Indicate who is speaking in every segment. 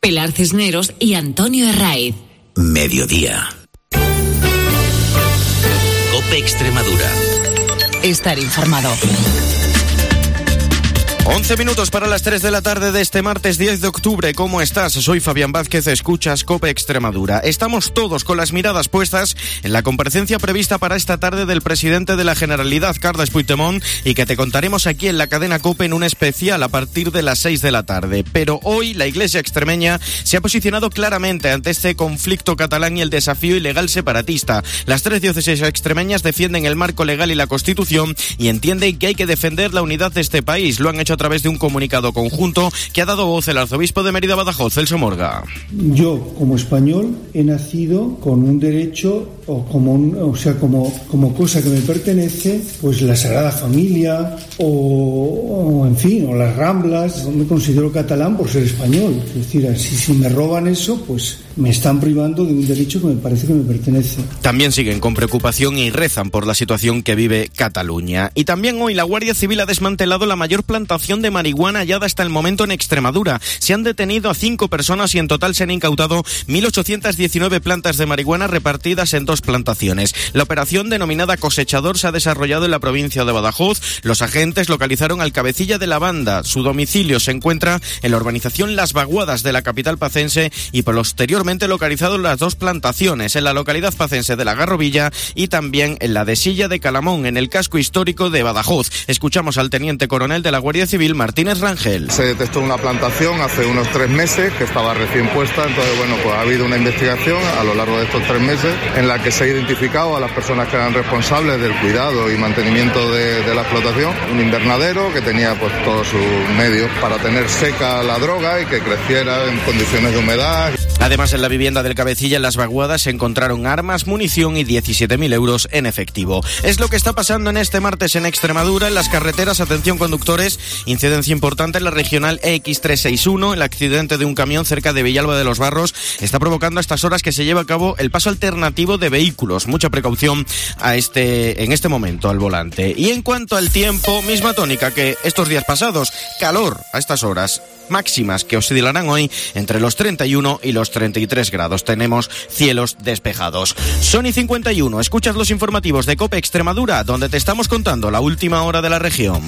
Speaker 1: Pilar Cisneros y Antonio Herraiz.
Speaker 2: Mediodía. COPE Extremadura.
Speaker 1: Estar informado.
Speaker 3: 11 minutos para las 3 de la tarde de este martes 10 de octubre. ¿Cómo estás? Soy Fabián Vázquez, escuchas COPE Extremadura. Estamos todos con las miradas puestas en la comparecencia prevista para esta tarde del presidente de la Generalidad, Carles Puigdemont, y que te contaremos aquí en la cadena COPE en un especial a partir de las 6 de la tarde. Pero hoy la Iglesia extremeña se ha posicionado claramente ante este conflicto catalán y el desafío ilegal separatista. Las 3 diócesis extremeñas defienden el marco legal y la Constitución y entienden que hay que defender la unidad de este país. Lo han hecho a través de un comunicado conjunto que ha dado voz el arzobispo de Mérida Badajoz, Celso Morga.
Speaker 4: Yo, como español, he nacido con un derecho como cosa que me pertenece, pues la Sagrada Familia o las Ramblas. No me considero catalán por ser español. Es decir, si me roban eso, pues me están privando de un derecho que me parece que me pertenece.
Speaker 3: También siguen con preocupación y rezan por la situación que vive Cataluña. Y también hoy la Guardia Civil ha desmantelado la mayor plantación de marihuana hallada hasta el momento en Extremadura. Se han detenido a 5 personas y en total se han incautado 1.819 plantas de marihuana repartidas en 2 plantaciones. La operación denominada Cosechador se ha desarrollado en la provincia de Badajoz. Los agentes localizaron al cabecilla de la banda. Su domicilio se encuentra en la urbanización Las Vaguadas de la capital pacense y posteriormente localizado en las 2 plantaciones, en la localidad pacense de La Garrovilla y también en la de Silla de Calamón, en el casco histórico de Badajoz. Escuchamos al teniente coronel de la Guardia Civil, Martínez Rangel.
Speaker 5: Se detectó una plantación hace unos 3 meses que estaba recién puesta, entonces pues ha habido una investigación a lo largo de estos 3 meses en la que se ha identificado a las personas que eran responsables del cuidado y mantenimiento de la explotación, un invernadero que tenía pues todos sus medios para tener seca la droga y que creciera en condiciones de humedad.
Speaker 3: Además, en la vivienda del cabecilla en Las Vaguadas se encontraron armas, munición y 17.000 euros en efectivo. Es lo que está pasando en este martes en Extremadura. En las carreteras, atención conductores, incidencia importante en la regional EX361. El accidente de un camión cerca de Villalba de los Barros está provocando a estas horas que se lleve a cabo el paso alternativo de vehículos. Mucha precaución en este momento al volante. Y en cuanto al tiempo, misma tónica que estos días pasados. Calor a estas horas. Máximas que oscilarán hoy entre los 31 y los 33 grados. Tenemos cielos despejados. Sony 51, escuchas los informativos de COPE Extremadura, donde te estamos contando la última hora de la región.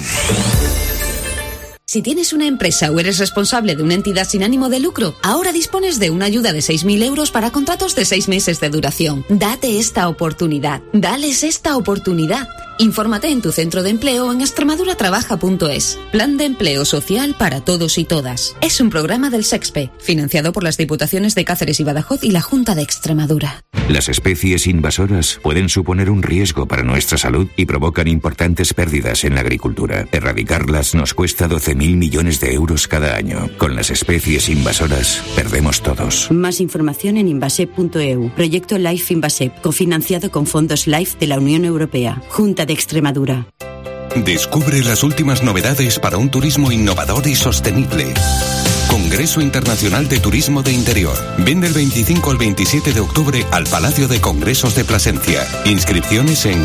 Speaker 1: Si tienes una empresa o eres responsable de una entidad sin ánimo de lucro, ahora dispones de una ayuda de 6.000 euros para contratos de 6 meses de duración. Date esta oportunidad. Dales esta oportunidad. Infórmate en tu centro de empleo o en extremaduratrabaja.es. Plan de empleo social para todos y todas. Es un programa del SEXPE, financiado por las Diputaciones de Cáceres y Badajoz y la Junta de Extremadura.
Speaker 6: Las especies invasoras pueden suponer un riesgo para nuestra salud y provocan importantes pérdidas en la agricultura. Erradicarlas nos cuesta 12.000 millones de euros cada año. Con las especies invasoras, perdemos todos.
Speaker 7: Más información en invasep.eu. Proyecto Life Invasep, cofinanciado con fondos Life de la Unión Europea. Junta de Extremadura.
Speaker 8: Descubre las últimas novedades para un turismo innovador y sostenible. Congreso Internacional de Turismo de Interior. Ven del 25 al 27 de octubre al Palacio de Congresos de Plasencia. Inscripciones en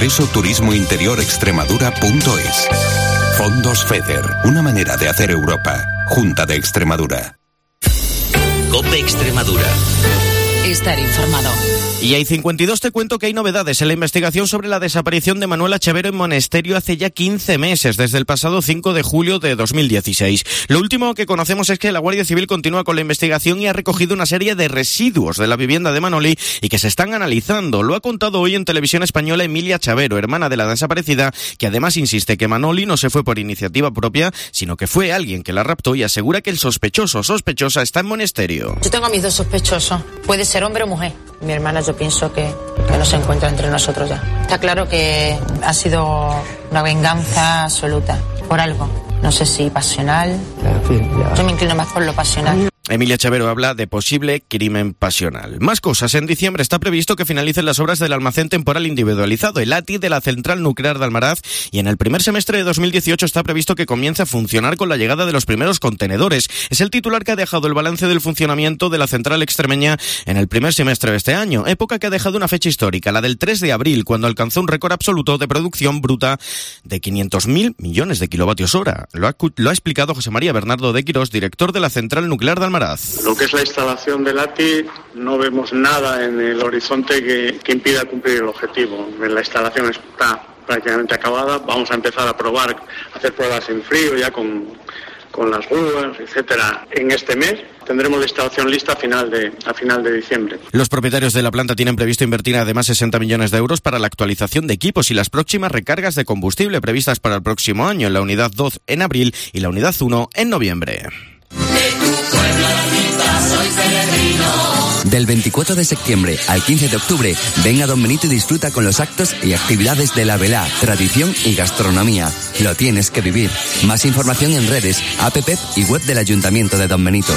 Speaker 8: congresoturismointeriorextremadura.es. Fondos FEDER. Una manera de hacer Europa. Junta de Extremadura.
Speaker 2: COPE Extremadura.
Speaker 1: Estar informado.
Speaker 3: Y hay 52, te cuento que hay novedades en la investigación sobre la desaparición de Manuela Chavero en Monesterio hace ya 15 meses, desde el pasado 5 de julio de 2016. Lo último que conocemos es que la Guardia Civil continúa con la investigación y ha recogido una serie de residuos de la vivienda de Manoli y que se están analizando. Lo ha contado hoy en Televisión Española Emilia Chavero, hermana de la desaparecida, que además insiste que Manoli no se fue por iniciativa propia, sino que fue alguien que la raptó y asegura que el sospechoso o sospechosa está en Monesterio.
Speaker 9: Yo tengo a mis 2 sospechosos. Puede ser hombre o mujer. Mi hermana, yo pienso que no se encuentra entre nosotros ya. Está claro que ha sido una venganza absoluta por algo. No sé si pasional. Yo me inclino más por lo pasional.
Speaker 3: Emilia Chavero habla de posible crimen pasional. Más cosas. En diciembre está previsto que finalicen las obras del almacén temporal individualizado, el ATI de la central nuclear de Almaraz, y en el primer semestre de 2018 está previsto que comience a funcionar con la llegada de los primeros contenedores. Es el titular que ha dejado el balance del funcionamiento de la central extremeña en el primer semestre de este año, época que ha dejado una fecha histórica, la del 3 de abril, cuando alcanzó un récord absoluto de producción bruta de 500.000 millones de kilovatios hora. Lo ha explicado José María Bernardo de Quirós, director de la central nuclear de Almaraz. Almaraz.
Speaker 10: Lo que es la instalación del ATI, no vemos nada en el horizonte que impida cumplir el objetivo. La instalación está prácticamente acabada. Vamos a empezar a probar, a hacer pruebas en frío ya con las grúas, etcétera, en este mes. Tendremos la instalación lista a final de diciembre.
Speaker 3: Los propietarios de la planta tienen previsto invertir además 60 millones de euros para la actualización de equipos y las próximas recargas de combustible previstas para el próximo año, en la unidad 2 en abril y la unidad 1 en noviembre.
Speaker 11: Del 24 de septiembre al 15 de octubre, ven a Don Benito y disfruta con los actos y actividades de la velá, tradición y gastronomía. Lo tienes que vivir. Más información en redes, app y web del Ayuntamiento de Don Benito.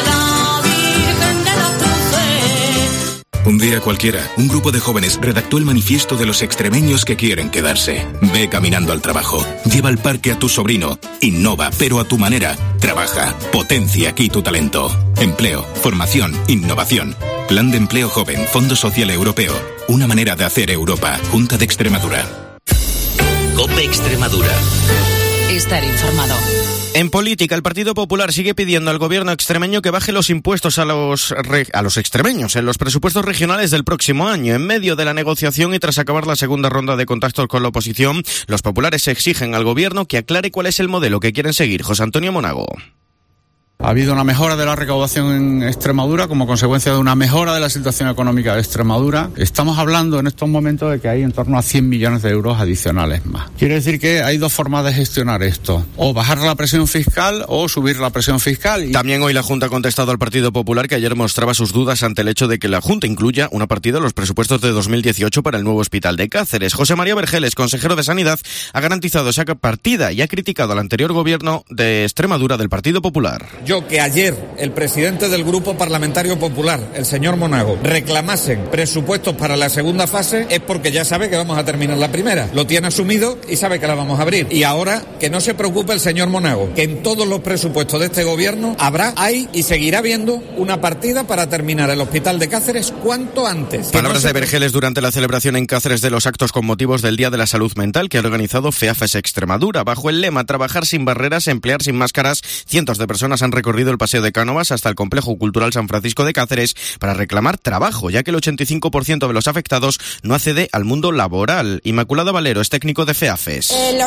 Speaker 12: Un día cualquiera, un grupo de jóvenes redactó el manifiesto de los extremeños que quieren quedarse. Ve caminando al trabajo, lleva al parque a tu sobrino, innova, pero a tu manera. Trabaja, potencia aquí tu talento. Empleo, formación, innovación. Plan de Empleo Joven, Fondo Social Europeo. Una manera de hacer Europa. Junta de Extremadura.
Speaker 2: COPE Extremadura.
Speaker 1: Estar informado.
Speaker 3: En política, el Partido Popular sigue pidiendo al gobierno extremeño que baje los impuestos a los extremeños en los presupuestos regionales del próximo año. En medio de la negociación y tras acabar la segunda ronda de contactos con la oposición, los populares exigen al gobierno que aclare cuál es el modelo que quieren seguir. José Antonio Monago.
Speaker 13: Ha habido una mejora de la recaudación en Extremadura como consecuencia de una mejora de la situación económica de Extremadura. Estamos hablando en estos momentos de que hay en torno a 100 millones de euros adicionales más. Quiere decir que hay dos formas de gestionar esto: o bajar la presión fiscal o subir la presión fiscal.
Speaker 3: También hoy la Junta ha contestado al Partido Popular, que ayer mostraba sus dudas ante el hecho de que la Junta incluya una partida en los presupuestos de 2018 para el nuevo hospital de Cáceres. José María Vergeles, consejero de Sanidad, ha garantizado esa partida y ha criticado al anterior gobierno de Extremadura del Partido Popular.
Speaker 14: Que ayer el presidente del Grupo Parlamentario Popular, el señor Monago, reclamasen presupuestos para la segunda fase es porque ya sabe que vamos a terminar la primera. Lo tiene asumido y sabe que la vamos a abrir. Y ahora que no se preocupe el señor Monago, que en todos los presupuestos de este gobierno hay y seguirá habiendo una partida para terminar el hospital de Cáceres cuanto antes.
Speaker 3: Palabras de Vergeles durante la celebración en Cáceres de los actos con motivos del Día de la Salud Mental que ha organizado FEAFES Extremadura. Bajo el lema Trabajar sin barreras, emplear sin máscaras, cientos de personas han recorrido el Paseo de Cánovas hasta el Complejo Cultural San Francisco de Cáceres para reclamar trabajo, ya que el 85% de los afectados no accede al mundo laboral. Inmaculada Valero es técnico de FEAFES.
Speaker 15: El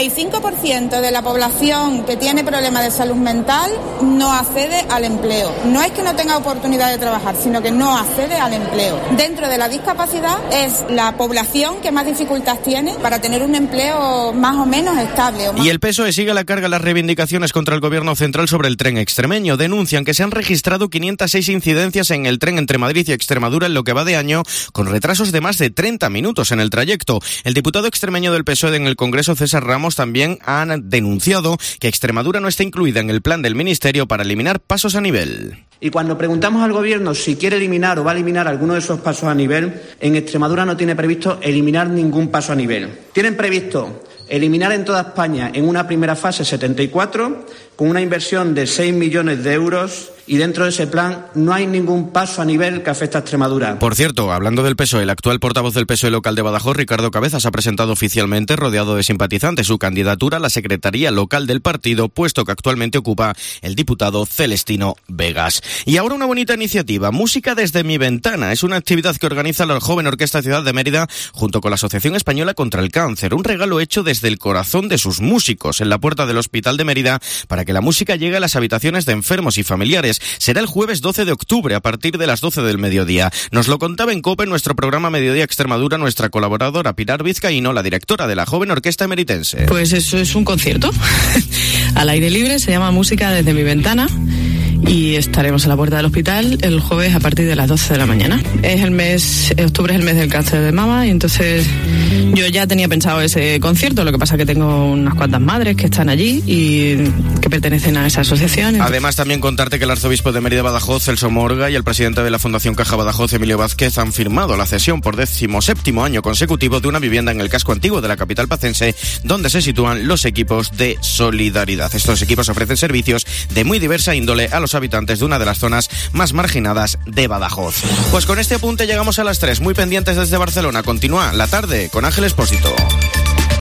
Speaker 15: 85% de la población que tiene problemas de salud mental no accede al empleo. No es que no tenga oportunidad de trabajar, sino que no accede al empleo. Dentro de la discapacidad es la población que más dificultad tiene para tener un empleo más o menos estable.
Speaker 3: Y el PSOE sigue a la carga las reivindicaciones contra el gobierno central sobre el tren extremeño. Denuncian que se han registrado 506 incidencias en el tren entre Madrid y Extremadura en lo que va de año, con retrasos de más de 30 minutos en el trayecto. El diputado extremeño del PSOE en el Congreso, César Ramos, también ha denunciado que Extremadura no está incluida en el plan del Ministerio para eliminar pasos a nivel.
Speaker 16: Y cuando preguntamos al gobierno si quiere eliminar o va a eliminar alguno de esos pasos a nivel, en Extremadura no tiene previsto eliminar ningún paso a nivel. Tienen previsto eliminar en toda España en una primera fase 74, con una inversión de 6 millones de euros, y dentro de ese plan no hay ningún paso a nivel que afecte a Extremadura.
Speaker 3: Por cierto, hablando del PSOE, el actual portavoz del PSOE local de Badajoz, Ricardo Cabezas, ha presentado oficialmente, rodeado de simpatizantes, su candidatura a la secretaría local del partido, puesto que actualmente ocupa el diputado Celestino Vegas. Y ahora una bonita iniciativa, Música desde mi ventana. Es una actividad que organiza la Joven Orquesta Ciudad de Mérida junto con la Asociación Española contra el Cáncer. Un regalo hecho desde el corazón de sus músicos en la puerta del Hospital de Mérida para que la música llegue a las habitaciones de enfermos y familiares. Será el jueves 12 de octubre a partir de las 12 del mediodía. Nos lo contaba en COPE, en nuestro programa Mediodía Extremadura, nuestra colaboradora Pilar Vizcaíno, la directora de la Joven Orquesta Emeritense.
Speaker 17: Pues eso es un concierto al aire libre, se llama Música desde mi ventana. Y estaremos a la puerta del hospital el jueves a partir de las 12 de la mañana. Octubre es el mes del cáncer de mama, y entonces yo ya tenía pensado ese concierto, lo que pasa que tengo unas cuantas madres que están allí y que pertenecen a esa asociación. Entonces...
Speaker 3: Además, también contarte que el arzobispo de Mérida Badajoz, Celso Morga, y el presidente de la Fundación Caja Badajoz, Emilio Vázquez, han firmado la cesión por 17º año consecutivo de una vivienda en el casco antiguo de la capital pacense, donde se sitúan los equipos de solidaridad. Estos equipos ofrecen servicios de muy diversa índole a los habitantes de una de las zonas más marginadas de Badajoz. Pues con este apunte llegamos a las 3, muy pendientes desde Barcelona. Continúa la tarde con Ángel Expósito.